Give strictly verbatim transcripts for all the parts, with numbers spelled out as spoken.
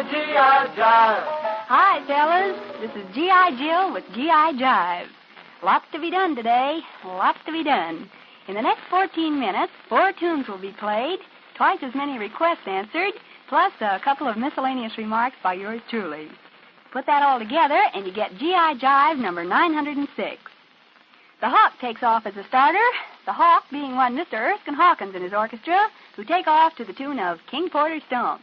G I. Jive. Hi, fellas. This is G I. Jill with G I. Jive. Lots to be done today. Lots to be done. In the next fourteen minutes, four tunes will be played, twice as many requests answered, plus a couple of miscellaneous remarks by yours truly. Put that all together, and you get G I. Jive number nine hundred six. The Hawk takes off as a starter, the Hawk being one Mister Erskine Hawkins and his orchestra, who take off to the tune of King Porter Stomp.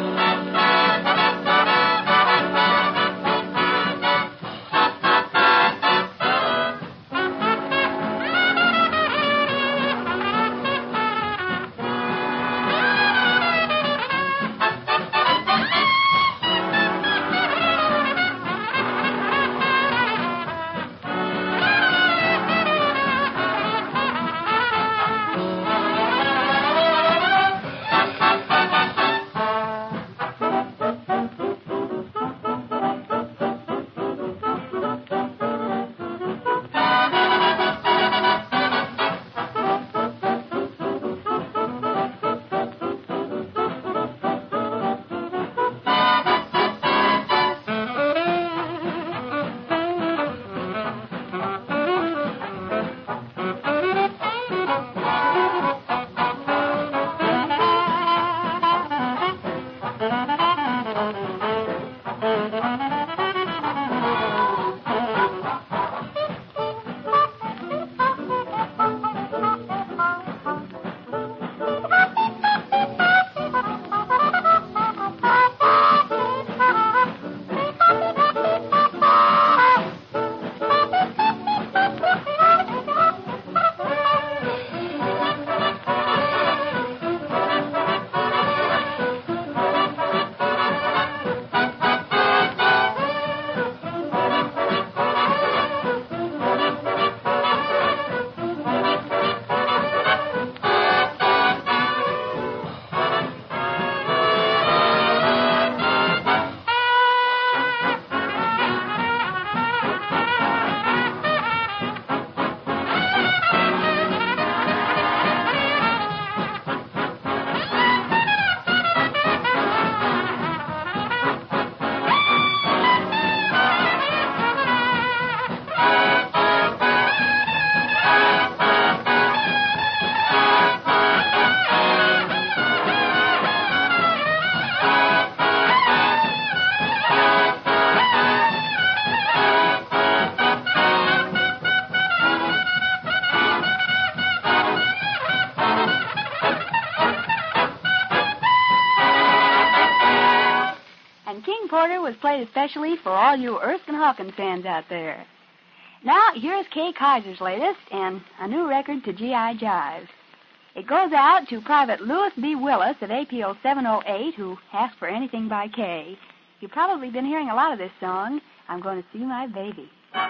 Porter was played especially for all you Erskine Hawkins fans out there. Now, here's Kay Kaiser's latest and a new record to G I. Jive. It goes out to Private Louis B. Willis of A P O seven oh eight, who asked for anything by Kay. You've probably been hearing a lot of this song, I'm Going to See My Baby.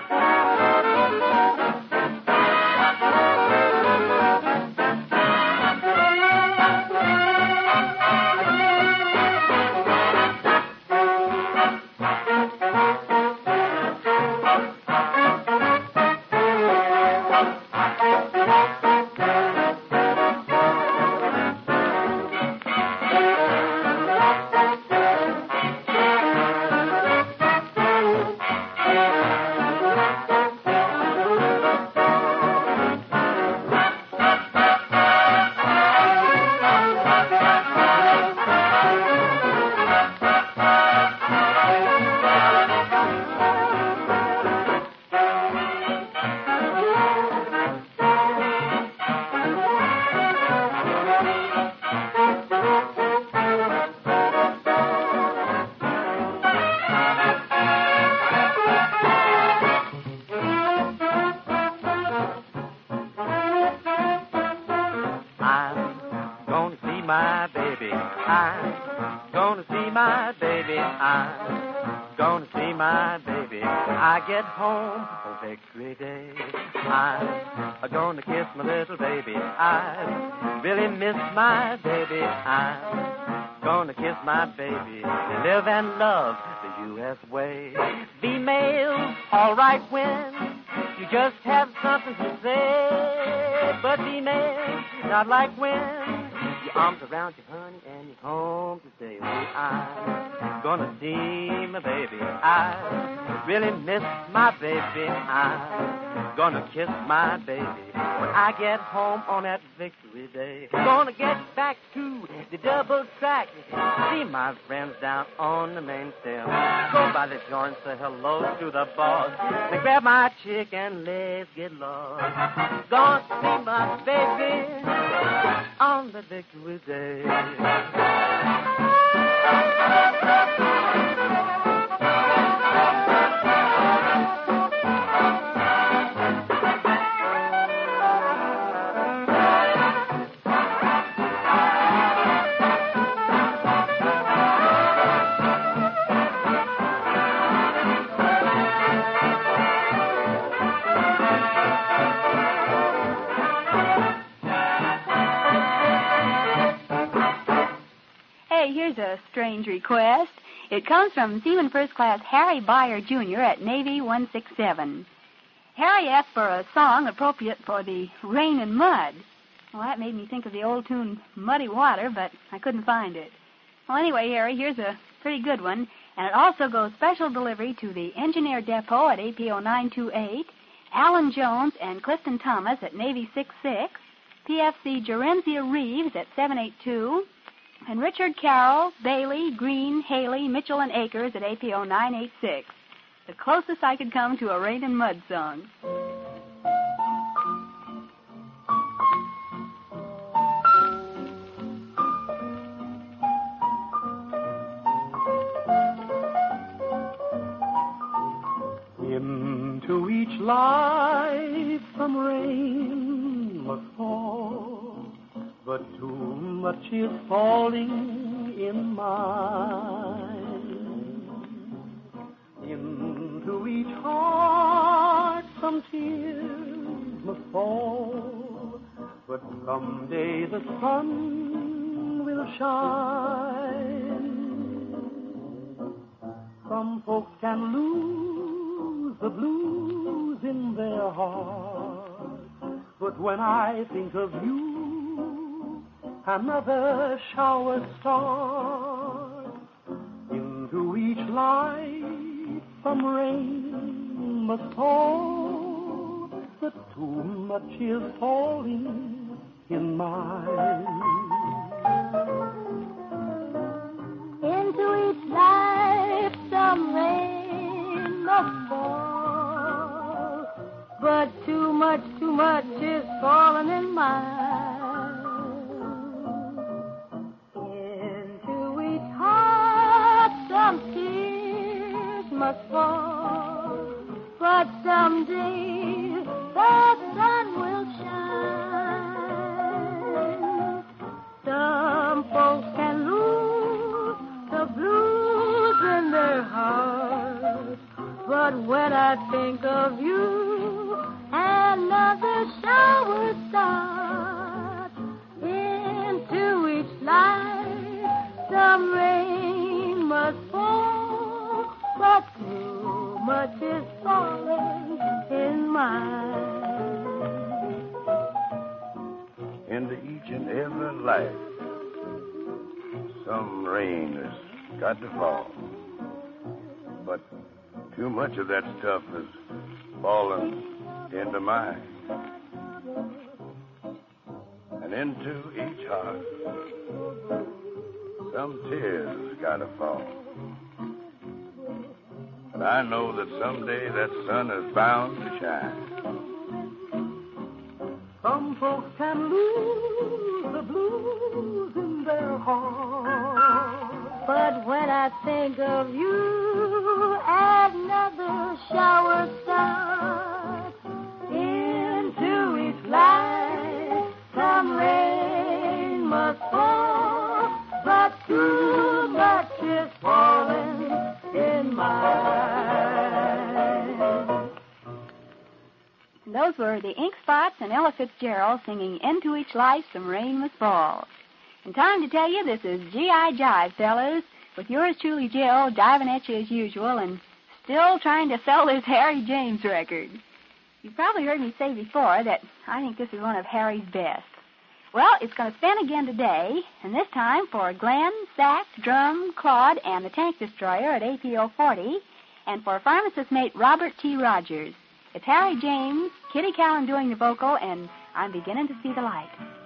my baby. I'm gonna see my baby. I'm gonna see my baby. I get home on Victory Day. I'm gonna kiss my little baby. I really miss my baby. I'm gonna kiss my baby. Live and love the U S way. Females, all right when you just have something to say. But females, not like when your arms around your honey and you home today. I'm gonna see my baby. I really miss my baby. I'm gonna kiss my baby when I get home on that victory day. Gonna get back to the double track, see my friends down on the main stem. Go by the joint, say hello to the boss, and grab my chick and let's get lost. Gonna see my baby on the victory day. Here's a strange request. It comes from Seaman First Class Harry Byer, Junior at Navy one six seven. Harry asked for a song appropriate for the rain and mud. Well, that made me think of the old tune Muddy Water, but I couldn't find it. Well, anyway, Harry, here's a pretty good one, and it also goes special delivery to the Engineer Depot at A P O nine two eight, Alan Jones and Clifton Thomas at Navy six six, P F C Jerenzia Reeves at seven eight two, and Richard Carroll, Bailey, Green, Haley, Mitchell, and Akers at A P O nine eight six. The closest I could come to a rain and mud song. Into each life some rain must fall, but too much is falling in mine. Into each heart some tears must fall, but someday the sun will shine. Some folks can lose the blues in their hearts, but when I think of you, another shower starts. Into each life some rain must fall, but too much is falling in mine. Into each life some rain must fall, but too much, too much is falling in mine. Into each heart some tears must fall, but someday the sun will shine. Some folks can lose the blues in their hearts, but when I think of you, another shower starts. Into each life some rain must fall, but too much is falling in mine. Into each and every life some rain has got to fall, but too much of that stuff has fallen into mine. And into each heart some tears got to fall. But I know that someday that sun is bound to shine. Some folks can lose the blues in their hearts, but when I think of you, another shower starts. Into each life some rain must fall, but too much is falling in mine. And those were the Ink Spots and Ella Fitzgerald singing Into Each Life Some Rain Must Fall. And time to tell you this is G I Jive, fellas, with yours truly, Jill, diving at you as usual and still trying to sell this Harry James record. You've probably heard me say before that I think this is one of Harry's best. Well, it's going to spin again today, and this time for Glenn, Sax, Drum, Claude, and the Tank Destroyer at A P O forty, and for pharmacist mate Robert T. Rogers. It's Harry James, Kitty Callan doing the vocal, and I'm beginning to see the light.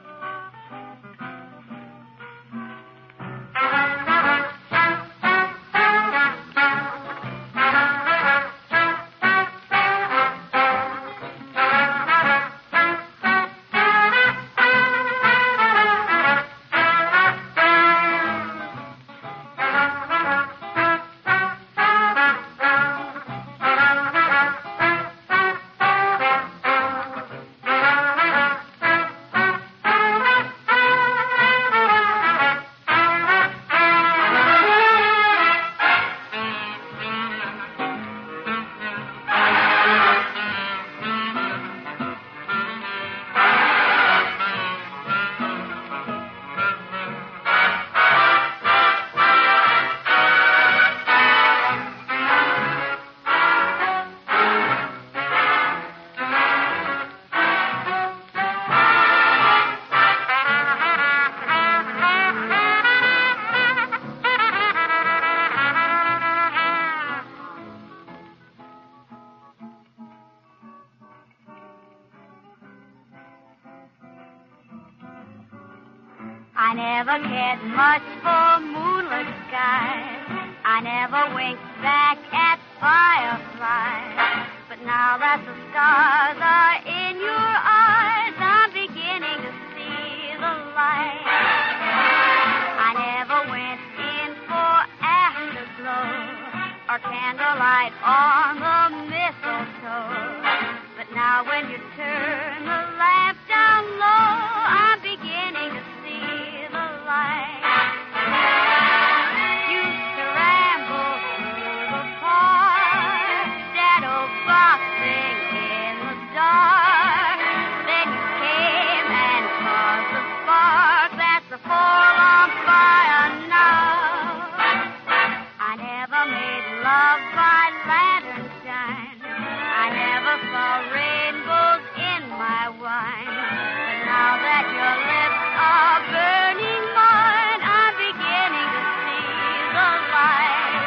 I never cared much for moonlit skies. I never winked back at fireflies. But now that the stars are in your eyes, I'm beginning to see the light. I never went in for afterglow or candlelight on the mistletoe. But now when you turn the lamp down low, I'm beginning to see the light. Used to ramble through the park, shadow boxing in the dark. Then you came and caused the spark that's a full-on fire now. I never made love by lantern shine. I never saw rainbows in my wine. But now that your lips are burning mine, I'm beginning to see the light.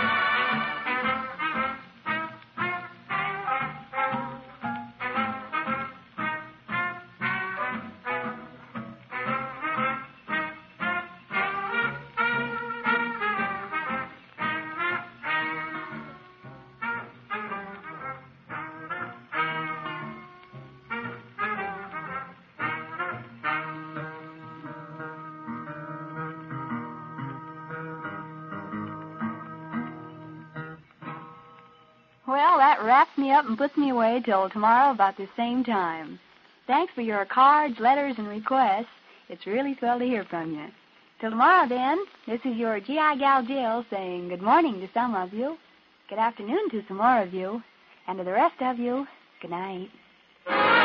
Well, that wraps me up and puts me away till tomorrow about the same time. Thanks for your cards, letters, and requests. It's really swell to hear from you. Till tomorrow, then, this is your G I Gal Jill saying good morning to some of you, good afternoon to some more of you, and to the rest of you, good night.